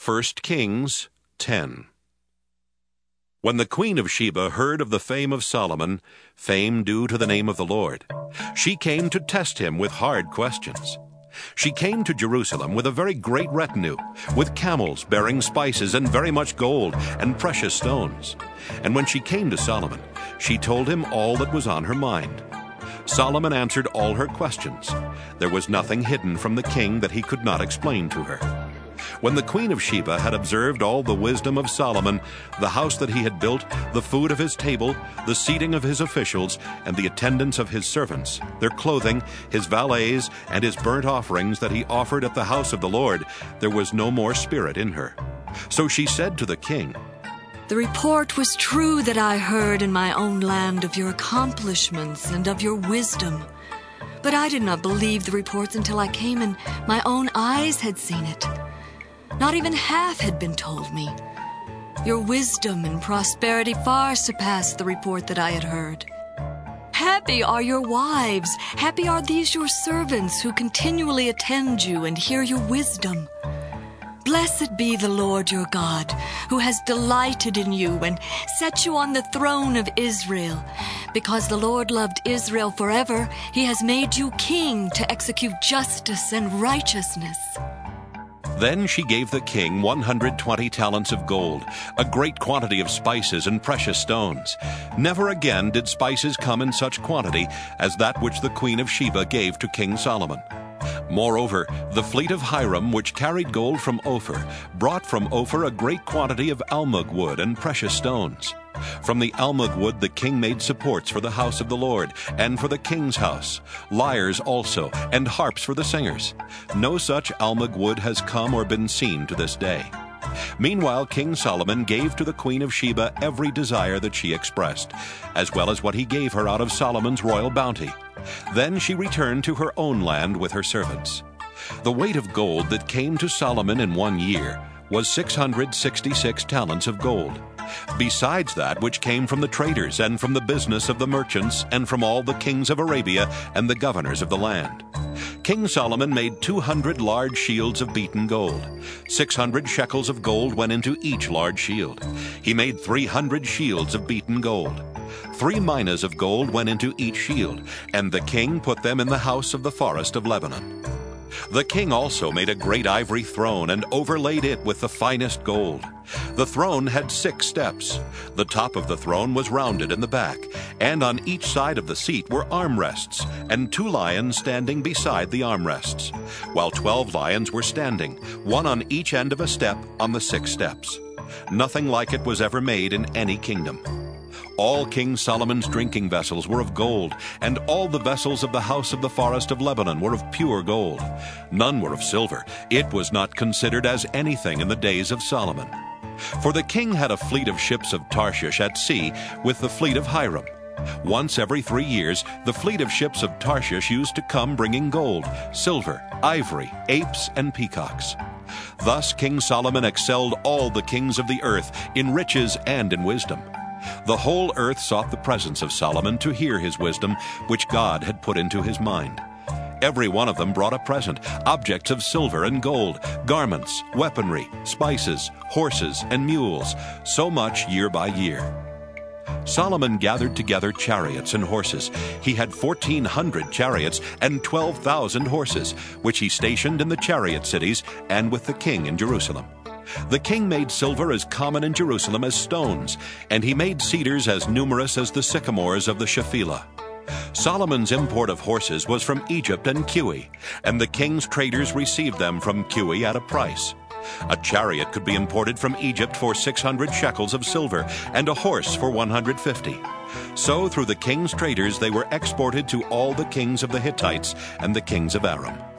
1 Kings 10. When the queen of Sheba heard of the fame of Solomon, fame due to the name of the Lord, she came to test him with hard questions. She came to Jerusalem with a very great retinue, with camels bearing spices and very much gold and precious stones. And when she came to Solomon, she told him all that was on her mind. Solomon answered all her questions. There was nothing hidden from the king that he could not explain to her. When the queen of Sheba had observed all the wisdom of Solomon, the house that he had built, the food of his table, the seating of his officials, and the attendance of his servants, their clothing, his valets, and his burnt offerings that he offered at the house of the Lord, there was no more spirit in her. So she said to the king, "The report was true that I heard in my own land of your accomplishments and of your wisdom. But I did not believe the reports until I came and my own eyes had seen it. Not even half had been told me. Your wisdom and prosperity far surpassed the report that I had heard. Happy are your wives, happy are these your servants who continually attend you and hear your wisdom. Blessed be the Lord your God, who has delighted in you and set you on the throne of Israel. Because the Lord loved Israel forever, he has made you king to execute justice and righteousness." Then she gave the king 120 talents of gold, a great quantity of spices and precious stones. Never again did spices come in such quantity as that which the queen of Sheba gave to King Solomon. Moreover, the fleet of Hiram, which carried gold from Ophir, brought from Ophir a great quantity of almug wood and precious stones. From the almug wood the king made supports for the house of the Lord, and for the king's house, lyres also, and harps for the singers. No such almug wood has come or been seen to this day. Meanwhile King Solomon gave to the queen of Sheba every desire that she expressed, as well as what he gave her out of Solomon's royal bounty. Then she returned to her own land with her servants. The weight of gold that came to Solomon in 1 year was 666 talents of gold, besides that which came from the traders and from the business of the merchants and from all the kings of Arabia and the governors of the land. King Solomon made 200 large shields of beaten gold. 600 shekels of gold went into each large shield. He made 300 shields of beaten gold. 3 minas of gold went into each shield, and the king put them in the house of the forest of Lebanon. The king also made a great ivory throne and overlaid it with the finest gold. The throne had 6 steps. The top of the throne was rounded in the back, and on each side of the seat were armrests, and 2 lions standing beside the armrests, while 12 lions were standing, one on each end of a step on the 6 steps. Nothing like it was ever made in any kingdom. All King Solomon's drinking vessels were of gold, and all the vessels of the house of the forest of Lebanon were of pure gold. None were of silver. It was not considered as anything in the days of Solomon. For the king had a fleet of ships of Tarshish at sea with the fleet of Hiram. Once every 3 years, the fleet of ships of Tarshish used to come bringing gold, silver, ivory, apes, and peacocks. Thus King Solomon excelled all the kings of the earth in riches and in wisdom. The whole earth sought the presence of Solomon to hear his wisdom, which God had put into his mind. Every one of them brought a present, objects of silver and gold, garments, weaponry, spices, horses, and mules, so much year by year. Solomon gathered together chariots and horses. He had 1,400 chariots and 12,000 horses, which he stationed in the chariot cities and with the king in Jerusalem. The king made silver as common in Jerusalem as stones, and he made cedars as numerous as the sycamores of the Shephelah. Solomon's import of horses was from Egypt and Kiwi, and the king's traders received them from Kiwi at a price. A chariot could be imported from Egypt for 600 shekels of silver, and a horse for 150. So through the king's traders they were exported to all the kings of the Hittites and the kings of Aram.